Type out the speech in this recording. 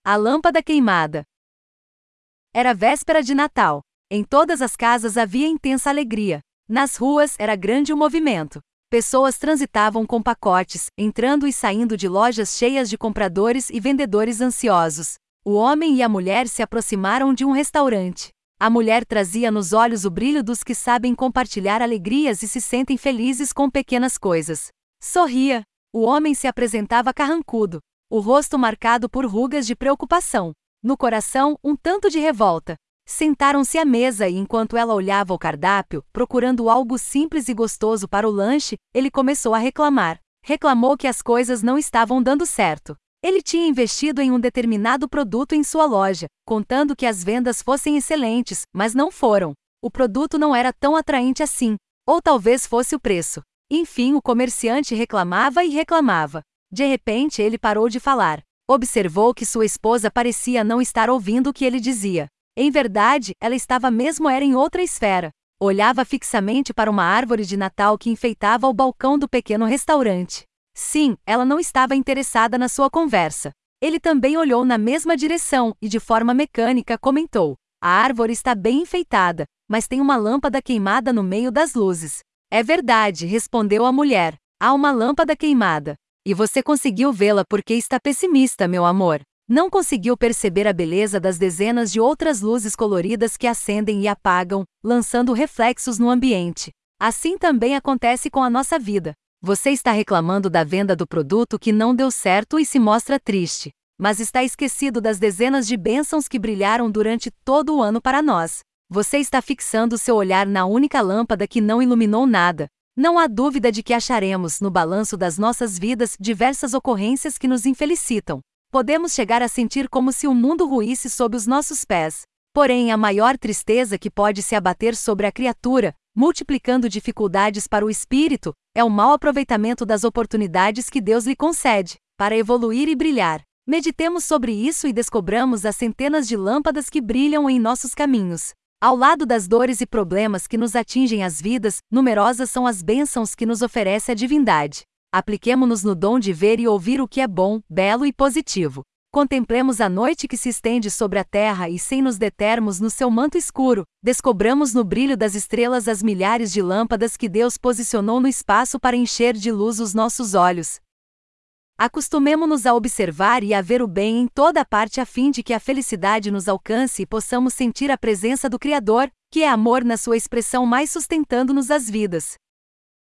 A lâmpada queimada. Era véspera de Natal. Em todas as casas havia intensa alegria. Nas ruas era grande o movimento. Pessoas transitavam com pacotes, entrando e saindo de lojas cheias de compradores e vendedores ansiosos. O homem e a mulher se aproximaram de um restaurante. A mulher trazia nos olhos o brilho dos que sabem compartilhar alegrias e se sentem felizes com pequenas coisas. Sorria. O homem se apresentava carrancudo, o rosto marcado por rugas de preocupação. No coração, um tanto de revolta. Sentaram-se à mesa e enquanto ela olhava o cardápio, procurando algo simples e gostoso para o lanche, ele começou a reclamar. Reclamou que as coisas não estavam dando certo. Ele tinha investido em um determinado produto em sua loja, contando que as vendas fossem excelentes, mas não foram. O produto não era tão atraente assim. Ou talvez fosse o preço. Enfim, o comerciante reclamava e reclamava. De repente ele parou de falar. Observou que sua esposa parecia não estar ouvindo o que ele dizia. Em verdade, ela estava mesmo em outra esfera. Olhava fixamente para uma árvore de Natal que enfeitava o balcão do pequeno restaurante. Sim, ela não estava interessada na sua conversa. Ele também olhou na mesma direção e de forma mecânica comentou: a árvore está bem enfeitada, mas tem uma lâmpada queimada no meio das luzes. É verdade, respondeu a mulher. Há uma lâmpada queimada. E você conseguiu vê-la porque está pessimista, meu amor. Não conseguiu perceber a beleza das dezenas de outras luzes coloridas que acendem e apagam, lançando reflexos no ambiente. Assim também acontece com a nossa vida. Você está reclamando da venda do produto que não deu certo e se mostra triste. Mas está esquecido das dezenas de bênçãos que brilharam durante todo o ano para nós. Você está fixando seu olhar na única lâmpada que não iluminou nada. Não há dúvida de que acharemos, no balanço das nossas vidas, diversas ocorrências que nos infelicitam. Podemos chegar a sentir como se o mundo ruísse sob os nossos pés. Porém, a maior tristeza que pode se abater sobre a criatura, multiplicando dificuldades para o espírito, é o mau aproveitamento das oportunidades que Deus lhe concede, para evoluir e brilhar. Meditemos sobre isso e descobramos as centenas de lâmpadas que brilham em nossos caminhos. Ao lado das dores e problemas que nos atingem as vidas, numerosas são as bênçãos que nos oferece a divindade. Apliquemo-nos no dom de ver e ouvir o que é bom, belo e positivo. Contemplemos a noite que se estende sobre a terra e sem nos determos no seu manto escuro, descobramos no brilho das estrelas as milhares de lâmpadas que Deus posicionou no espaço para encher de luz os nossos olhos. Acostumemo-nos a observar e a ver o bem em toda parte a fim de que a felicidade nos alcance e possamos sentir a presença do Criador, que é amor na sua expressão mais sustentando-nos as vidas.